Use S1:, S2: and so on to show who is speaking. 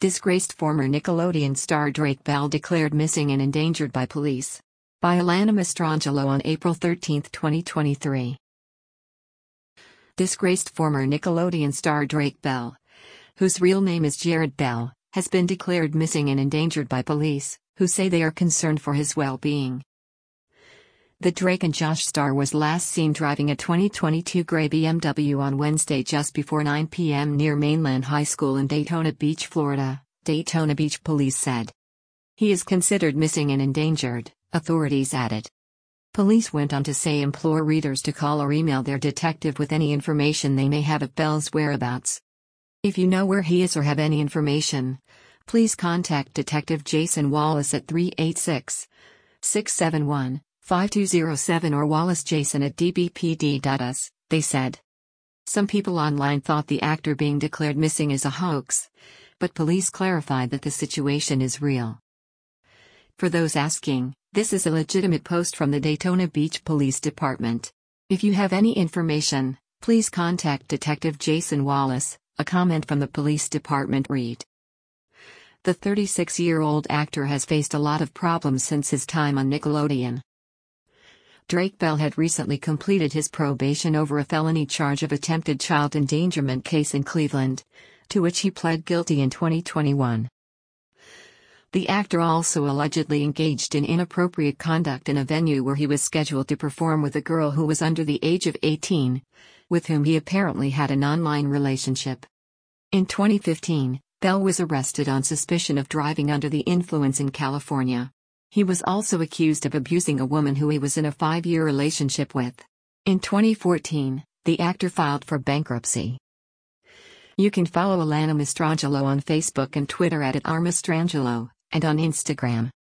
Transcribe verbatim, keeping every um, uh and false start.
S1: Disgraced former Nickelodeon star Drake Bell declared missing and endangered by police. By Alana Mastrangelo on April thirteenth, twenty twenty-three. Disgraced former Nickelodeon star Drake Bell, whose real name is Jared Bell, has been declared missing and endangered by police, who say they are concerned for his well-being. The Drake and Josh star was last seen driving a twenty twenty-two gray B M W on Wednesday just before nine p m near Mainland High School in Daytona Beach, Florida, Daytona Beach police said. He is considered missing and endangered, authorities added. Police went on to say implore readers to call or email their detective with any information they may have of Bell's whereabouts. If you know where he is or have any information, please contact Detective Jason Wallace at three eight six, six seven one, five two zero seven or wallacejason at d b p d dot u s, they said. Some people online thought the actor being declared missing is a hoax, but police clarified that the situation is real. For those asking, this is a legitimate post from the Daytona Beach Police Department. If you have any information, please contact Detective Jason Wallace, a comment from the police department read. The thirty-six-year-old actor has faced a lot of problems since his time on Nickelodeon. Drake Bell had recently completed his probation over a felony charge of attempted child endangerment case in Cleveland, to which he pled guilty in twenty twenty-one. The actor also allegedly engaged in inappropriate conduct in a venue where he was scheduled to perform with a girl who was under the age of eighteen, with whom he apparently had an online relationship. In twenty fifteen, Bell was arrested on suspicion of driving under the influence in California. He was also accused of abusing a woman who he was in a five-year relationship with. In twenty fourteen, the actor filed for bankruptcy. You can follow Alana Mastrangelo on Facebook and Twitter at, at r mastrangelo, and on Instagram.